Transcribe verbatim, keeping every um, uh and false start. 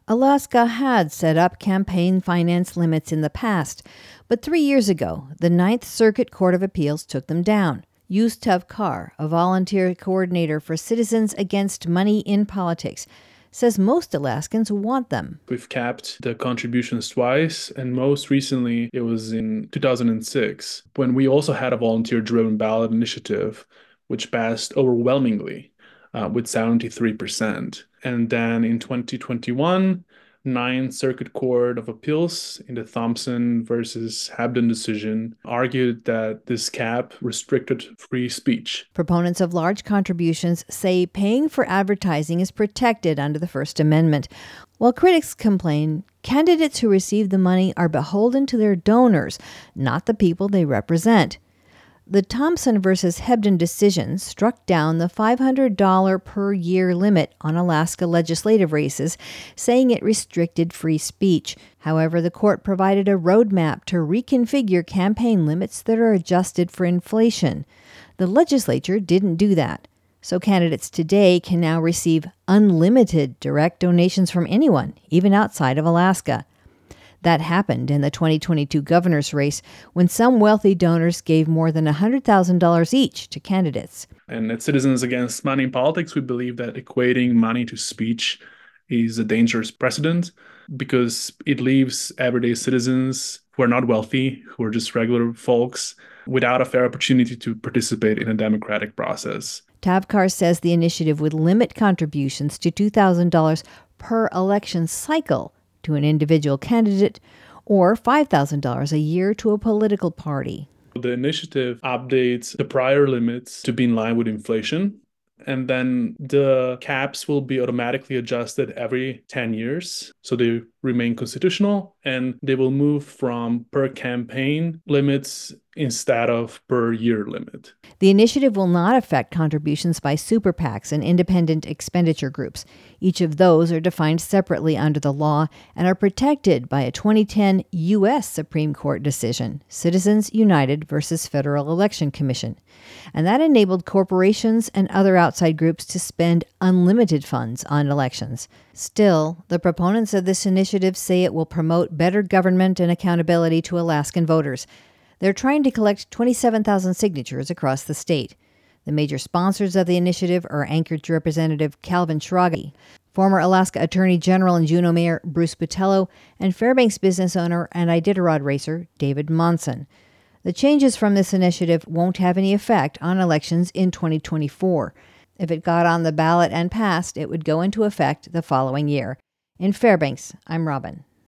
Alaska had set up campaign finance limits in the past, but three years ago, the Ninth Circuit Court of Appeals took them down. Yus Tavkar, a volunteer coordinator for Citizens Against Money in Politics, says most Alaskans want them. We've capped the contributions twice, and most recently it was in two thousand six, when we also had a volunteer-driven ballot initiative, which passed overwhelmingly uh, with seventy-three percent. And then in twenty twenty-one, Ninth Circuit Court of Appeals in the Thompson versus Hebden decision argued that this cap restricted free speech. Proponents of large contributions say paying for advertising is protected under the First Amendment, while critics complain candidates who receive the money are beholden to their donors, not the people they represent. The Thompson versus Hebden decision struck down the five hundred dollars per year limit on Alaska legislative races, saying it restricted free speech. However, the court provided a roadmap to reconfigure campaign limits that are adjusted for inflation. The legislature didn't do that, so candidates today can now receive unlimited direct donations from anyone, even outside of Alaska. That happened in the twenty twenty-two governor's race when some wealthy donors gave more than one hundred thousand dollars each to candidates. And at Citizens Against Money in Politics, we believe that equating money to speech is a dangerous precedent because it leaves everyday citizens who are not wealthy, who are just regular folks, without a fair opportunity to participate in a democratic process. Tavkar says the initiative would limit contributions to two thousand dollars per election cycle to an individual candidate, or five thousand dollars a year to a political party. The initiative updates the prior limits to be in line with inflation, and then the caps will be automatically adjusted every ten years. So they remain constitutional, and they will move from per campaign limits instead of per year limit. The initiative will not affect contributions by super PACs and independent expenditure groups. Each of those are defined separately under the law and are protected by a twenty ten U S Supreme Court decision, Citizens United versus Federal Election Commission. And that enabled corporations and other outside groups to spend unlimited funds on elections. Still, the proponents of this initiative say it will promote better government and accountability to Alaskan voters. They're trying to collect twenty-seven thousand signatures across the state. The major sponsors of the initiative are Anchorage Representative Calvin Schrage, former Alaska Attorney General and Juneau Mayor Bruce Botelho, and Fairbanks business owner and Iditarod racer David Monson. The changes from this initiative won't have any effect on elections in twenty twenty-four. If it got on the ballot and passed, it would go into effect the following year. In Fairbanks, I'm Robin.